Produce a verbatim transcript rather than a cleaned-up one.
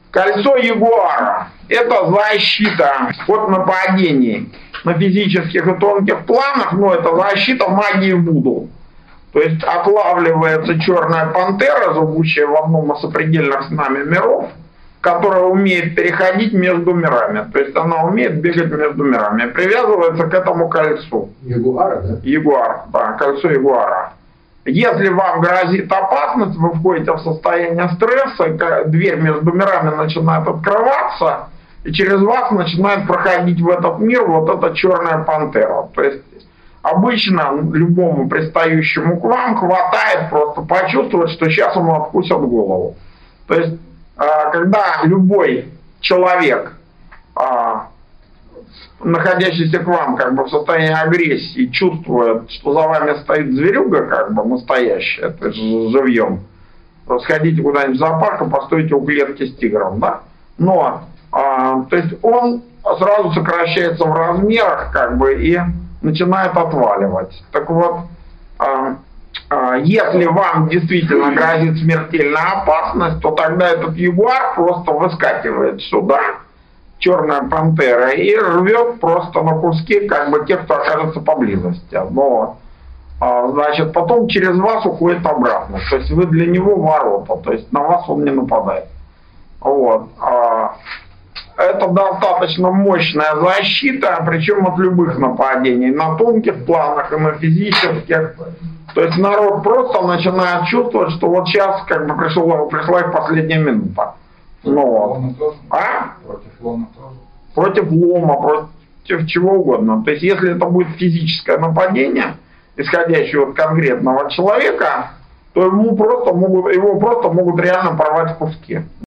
Кольцо Ягуара – это защита от нападений на физических и тонких планах, но это защита магии Вуду. То есть отлавливается черная пантера, живущая в одном из сопредельных с нами миров, которая умеет переходить между мирами. То есть она умеет бегать между мирами. Привязывается к этому кольцу. Ягуара, да? Ягуар, да, кольцо Ягуара. Если вам грозит опасность, вы входите в состояние стресса, дверь между мирами начинает открываться, и через вас начинает проходить в этот мир вот эта черная пантера. То есть обычно любому пристающему к вам хватает просто почувствовать, что сейчас ему откусят голову. То есть, когда любой человек, находящийся к вам как бы в состоянии агрессии, чувствует, что за вами стоит зверюга, как бы настоящая, то есть живьем, то сходите куда-нибудь в зоопарк и постойте у клетки с тигром, да? Но, а, то есть он сразу сокращается в размерах, как бы, и начинает отваливать. Так вот, а, а, если вам действительно грозит смертельная опасность, то тогда этот ягуар просто выскакивает сюда, черная пантера, и рвет просто на куски как бы тех, кто окажется поблизости. Но, значит, потом через вас уходит обратно. То есть вы для него ворота, то есть на вас он не нападает. Вот. Это достаточно мощная защита, причем от любых нападений, на тонких планах и на физических. То есть народ просто начинает чувствовать, что вот сейчас как бы пришла, пришла их последняя минута. Ну, вот. А? Против лома тоже? Против лома, против чего угодно. То есть, если это будет физическое нападение, исходящее от конкретного человека, то ему просто могут, его просто могут реально порвать в куски.